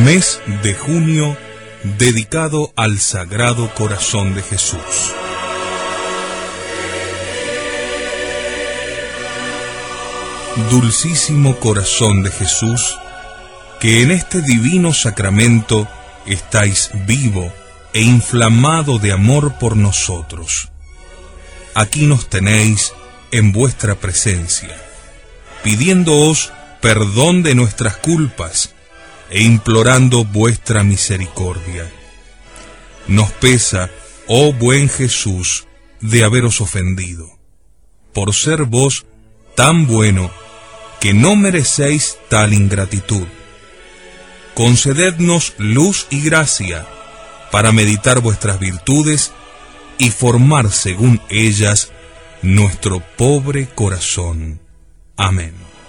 Mes de junio dedicado al Sagrado Corazón de Jesús. Dulcísimo Corazón de Jesús, que en este divino sacramento estáis vivo e inflamado de amor por nosotros. Aquí nos tenéis en vuestra presencia, pidiéndoos perdón de nuestras culpas e implorando vuestra misericordia. Nos pesa, oh buen Jesús, de haberos ofendido, por ser vos tan bueno que no merecéis tal ingratitud. Concedednos luz y gracia para meditar vuestras virtudes y formar según ellas nuestro pobre corazón. Amén.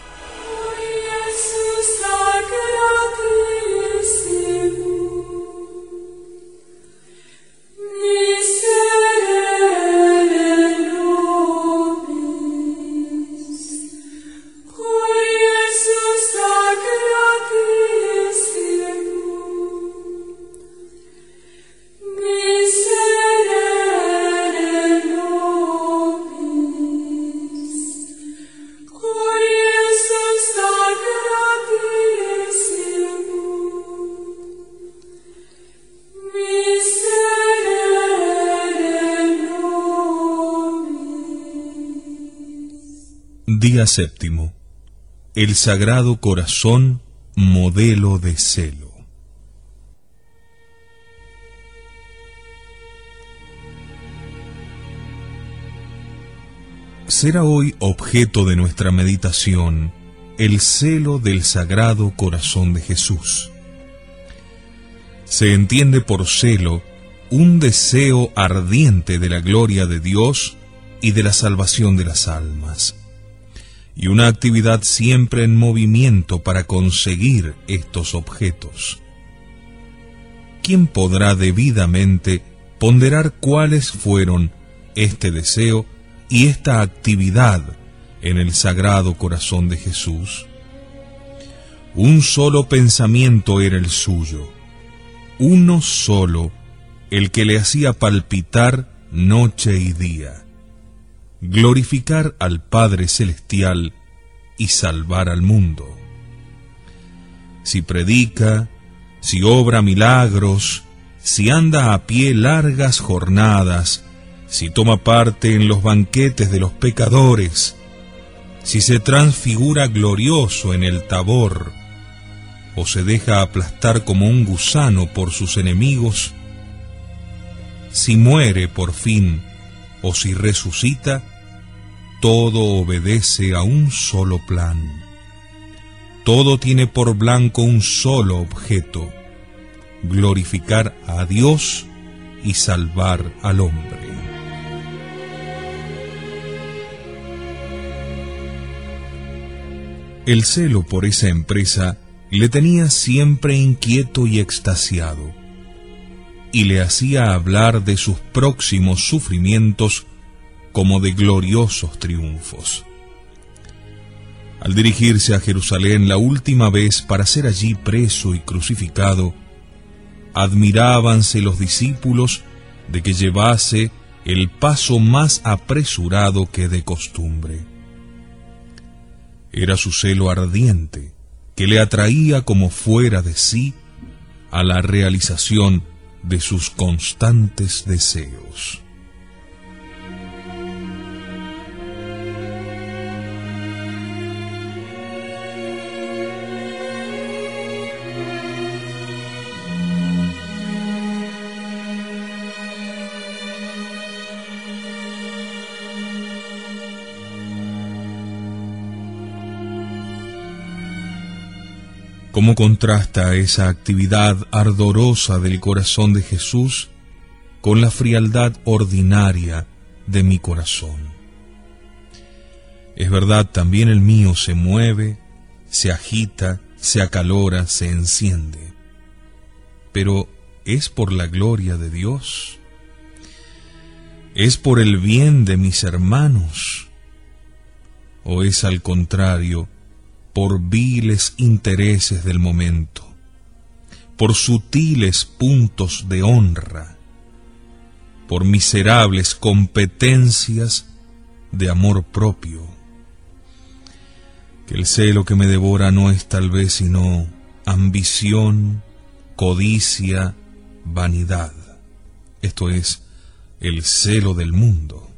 Día séptimo. El Sagrado Corazón, modelo de celo. Será hoy objeto de nuestra meditación el celo del Sagrado Corazón de Jesús. Se entiende por celo un deseo ardiente de la gloria de Dios y de la salvación de las almas, y una actividad siempre en movimiento para conseguir estos objetos. ¿Quién podrá debidamente ponderar cuáles fueron este deseo y esta actividad en el Sagrado Corazón de Jesús? Un solo pensamiento era el suyo, uno solo, el que le hacía palpitar noche y día: glorificar al Padre Celestial y salvar al mundo. Si predica, si obra milagros, si anda a pie largas jornadas, si toma parte en los banquetes de los pecadores, si se transfigura glorioso en el Tabor, o se deja aplastar como un gusano por sus enemigos, si muere por fin, o si resucita, todo obedece a un solo plan. Todo tiene por blanco un solo objeto: glorificar a Dios y salvar al hombre. El celo por esa empresa le tenía siempre inquieto y extasiado, y le hacía hablar de sus próximos sufrimientos como de gloriosos triunfos. Al dirigirse a Jerusalén la última vez para ser allí preso y crucificado, admirábanse los discípulos de que llevase el paso más apresurado que de costumbre. Era su celo ardiente, que le atraía como fuera de sí a la realización de sus constantes deseos. ¿Cómo contrasta esa actividad ardorosa del corazón de Jesús con la frialdad ordinaria de mi corazón? Es verdad, también el mío se mueve, se agita, se acalora, se enciende. Pero ¿es por la gloria de Dios? ¿Es por el bien de mis hermanos? ¿O es al contrario, por viles intereses del momento, por sutiles puntos de honra, por miserables competencias de amor propio. Que el celo que me devora no es tal vez sino ambición, codicia, vanidad. Esto es el celo del mundo.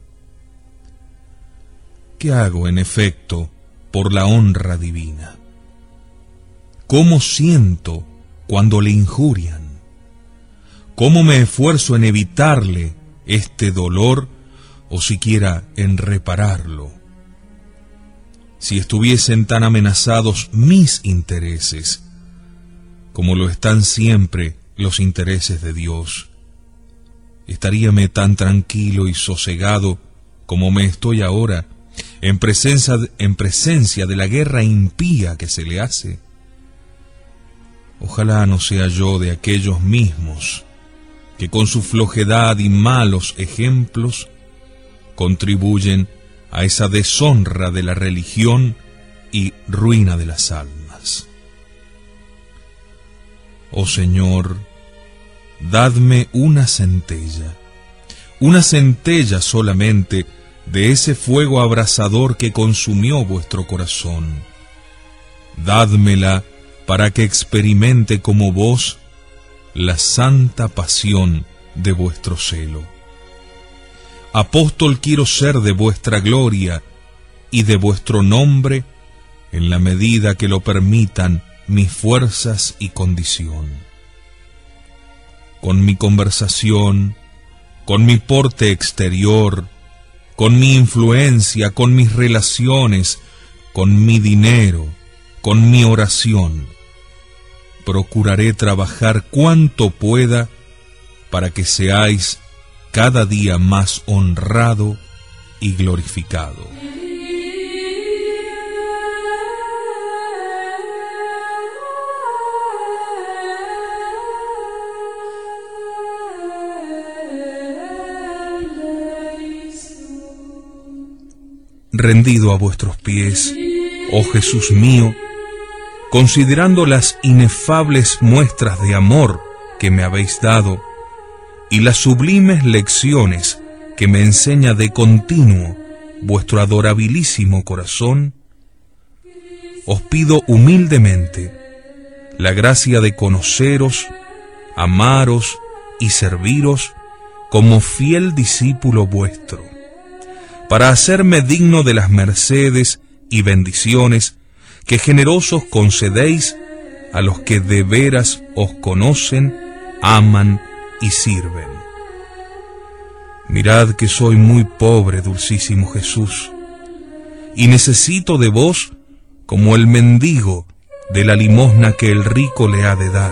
¿Qué hago, en efecto, por la honra divina? ¿Cómo siento cuando le injurian? ¿Cómo me esfuerzo en evitarle este dolor o siquiera en repararlo? Si estuviesen tan amenazados mis intereses, como lo están siempre los intereses de Dios, estaríame tan tranquilo y sosegado como me estoy ahora, en presencia de la guerra impía que se le hace. Ojalá no sea yo de aquellos mismos que con su flojedad y malos ejemplos contribuyen a esa deshonra de la religión y ruina de las almas. Oh Señor, dadme una centella solamente de ese fuego abrasador que consumió vuestro corazón. Dádmela para que experimente como vos la santa pasión de vuestro celo. Apóstol quiero ser de vuestra gloria y de vuestro nombre en la medida que lo permitan mis fuerzas y condición. Con mi conversación, con mi porte exterior, con mi influencia, con mis relaciones, con mi dinero, con mi oración, procuraré trabajar cuanto pueda para que seáis cada día más honrado y glorificado. Rendido a vuestros pies, oh Jesús mío, considerando las inefables muestras de amor que me habéis dado y las sublimes lecciones que me enseña de continuo vuestro adorabilísimo corazón, os pido humildemente la gracia de conoceros, amaros y serviros como fiel discípulo vuestro, para hacerme digno de las mercedes y bendiciones que generosos concedéis a los que de veras os conocen, aman y sirven. Mirad que soy muy pobre, dulcísimo Jesús, y necesito de vos como el mendigo de la limosna que el rico le ha de dar.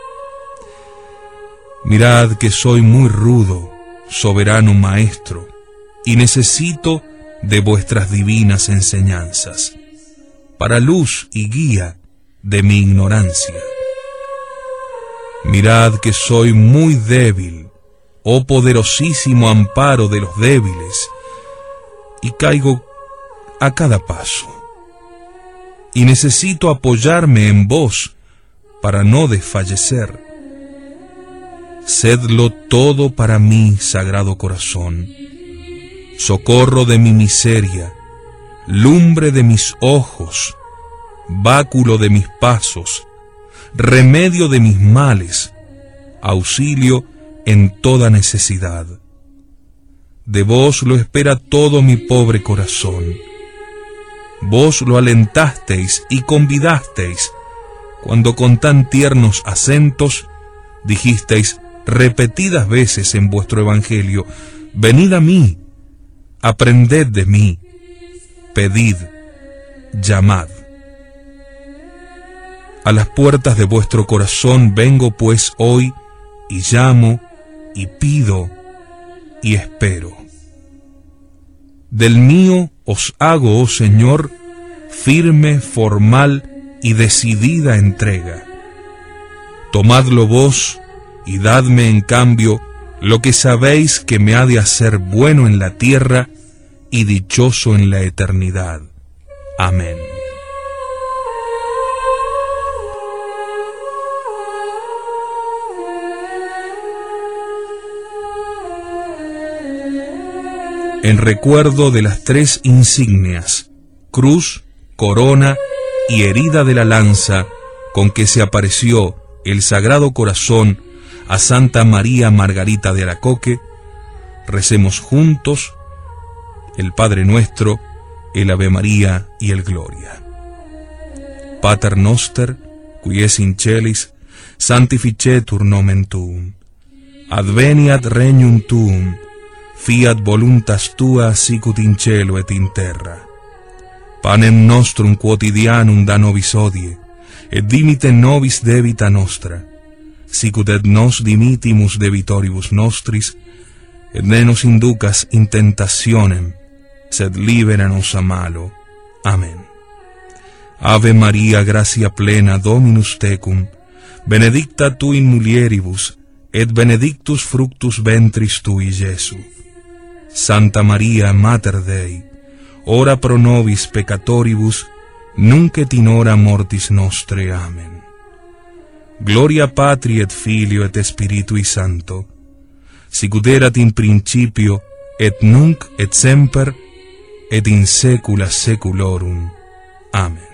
Mirad que soy muy rudo, soberano Maestro, y necesito de vuestras divinas enseñanzas, para luz y guía de mi ignorancia. Mirad que soy muy débil, oh poderosísimo amparo de los débiles, y caigo a cada paso, y necesito apoyarme en vos para no desfallecer. Sedlo todo para mí, Sagrado Corazón, socorro de mi miseria, lumbre de mis ojos, báculo de mis pasos, remedio de mis males, auxilio en toda necesidad. De vos lo espera todo mi pobre corazón. Vos lo alentasteis y convidasteis, cuando con tan tiernos acentos dijisteis repetidas veces en vuestro evangelio: venid a mí, aprended de mí, pedid, llamad. A las puertas de vuestro corazón vengo pues hoy, y llamo, y pido, y espero. Del mío os hago, oh Señor, firme, formal y decidida entrega. Tomadlo vos, y dadme en cambio lo que sabéis que me ha de hacer bueno en la tierra y dichoso en la eternidad. Amén. en recuerdo de las 3 insignias, cruz, corona y herida de la lanza, con que se apareció el Sagrado Corazón a Santa María Margarita de Alacoque, recemos juntos el Padre Nuestro, el Ave María y el Gloria. Pater Noster, qui es in celis, sanctificetur nomen tuum. Adveniat regnum tuum, fiat voluntas tua sicut in cielo et in terra. Panem nostrum quotidianum da nobis hodie, et dimite nobis debita nostra, sicut et nos dimitimus debitoribus nostris, et ne nos inducas in tentationem, sed libera nos a malo. Amén. Ave María, gracia plena, Dominus tecum, benedicta tu in mulieribus, et benedictus fructus ventris tui, Iesu. Santa María, Mater Dei, ora pro nobis peccatoribus, nunc et in hora mortis nostre. Amen. Gloria Patri et Filio et Spiritui Sancto, sicut erat in principio, et nunc et semper, et in saecula saeculorum. Amen.